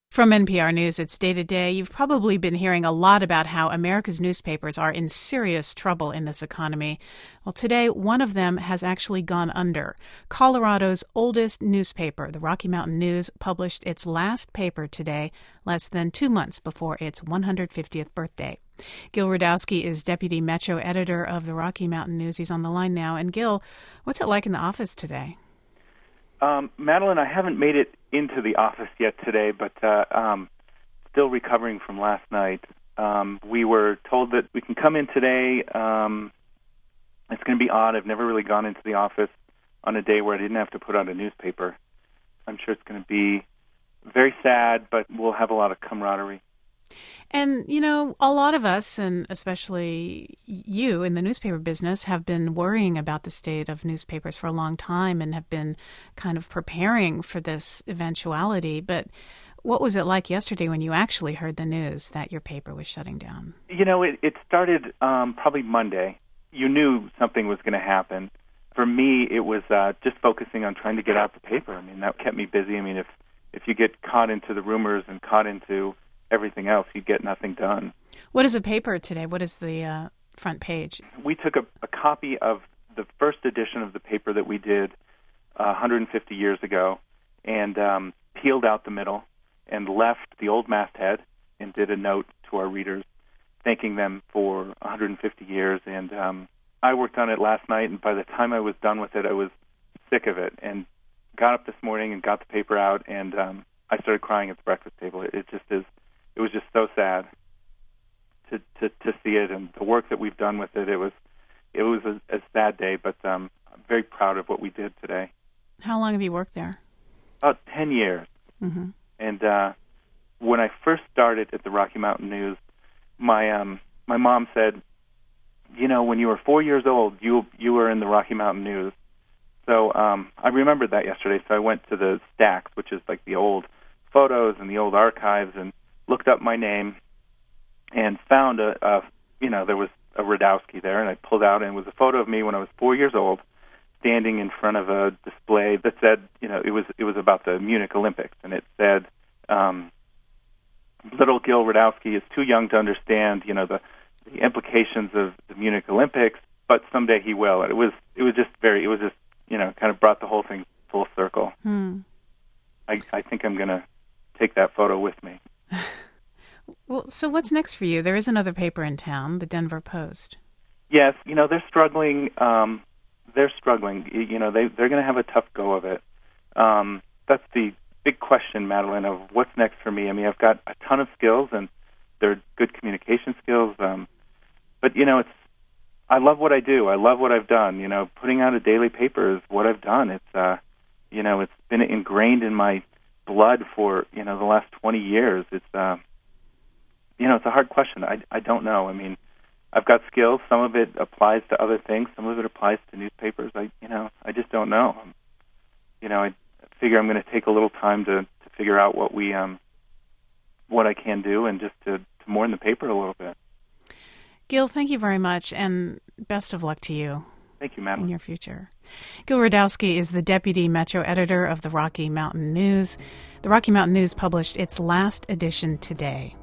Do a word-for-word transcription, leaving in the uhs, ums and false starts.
From N P R News, it's Day to Day. You've probably been hearing a lot about how America's newspapers are in serious trouble in this economy. Well, today, one of them has actually gone under. Colorado's oldest newspaper, the Rocky Mountain News, published its last paper today, less than two months before its one hundred fiftieth birthday. Gil Radowski is deputy metro editor of the Rocky Mountain News. He's on the line now. And Gil, what's it like in the office today? Um, Madeline, I haven't made it into the office yet today, but uh, um, still recovering from last night. Um, we were told that we can come in today. Um, it's going to be odd. I've never really gone into the office on a day where I didn't have to put out a newspaper. I'm sure it's going to be very sad, but we'll have a lot of camaraderie. And, you know, a lot of us, and especially you in the newspaper business, have been worrying about the state of newspapers for a long time and have been kind of preparing for this eventuality. But what was it like yesterday when you actually heard the news that your paper was shutting down? You know, it, it started um, probably Monday. You knew something was going to happen. For me, it was uh, just focusing on trying to get out the paper. I mean, that kept me busy. I mean, if, if you get caught into the rumors and caught into everything else, you get nothing done. What is a paper today? What is the uh, front page? We took a, a copy of the first edition of the paper that we did uh, one hundred fifty years ago and um, peeled out the middle and left the old masthead and did a note to our readers thanking them for one hundred fifty years. And um, I worked on it last night, and by the time I was done with it, I was sick of it and got up this morning and got the paper out, and um, I started crying at the breakfast table. It, it just is It was just so sad to, to to see it, and the work that we've done with it. It was it was a, a sad day, but um, I'm very proud of what we did today. How long have you worked there? About ten years. Mm-hmm. And uh, when I first started at the Rocky Mountain News, my um, my mom said, you know, when you were four years old, you you were in the Rocky Mountain News. So um, I remembered that yesterday. So I went to the stacks, which is like the old photos and the old archives, and looked up my name and found a, a, you know, there was a Radowski there, and I pulled out, and it was a photo of me when I was four years old, standing in front of a display that said, you know, it was it was about the Munich Olympics, and it said, um, "Little Gil Radowski is too young to understand, you know, the, the implications of the Munich Olympics, but someday he will." And it was it was just very, it was just, you know, kind of brought the whole thing full circle. Hmm. I I think I'm going to take that photo with me. Well, so what's next for you? There is another paper in town, the Denver Post. Yes, you know, they're struggling. Um, they're struggling. You know, they, they're going to have a tough go of it. Um, that's the big question, Madeline, of what's next for me. I mean, I've got a ton of skills, and they're good communication skills. Um, but, you know, it's I love what I do. I love what I've done. You know, putting out a daily paper is what I've done. It's, uh, you know, it's been ingrained in my blood for, you know, the last twenty years. It's, uh, you know, it's a hard question. I, I don't know. I mean, I've got skills. Some of it applies to other things. Some of it applies to newspapers. I, you know, I just don't know. Um, you know, I figure I'm going to take a little time to, to figure out what we, um, what I can do, and just to, to mourn the paper a little bit. Gil, thank you very much, and best of luck to you. Thank you, Madeline. In your future. Gil Radowski is the deputy metro editor of the Rocky Mountain News. The Rocky Mountain News published its last edition today.